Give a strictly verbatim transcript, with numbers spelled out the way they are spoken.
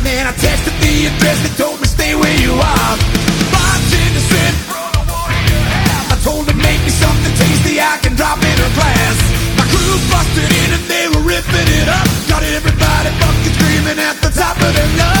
man, I texted the address, they told me stay where you are. Bartender said, brother, what do you have? I told him make me something tasty I can drop in a glass. My crew busted in and they were ripping it up. Got everybody fucking screaming at the top of their lungs.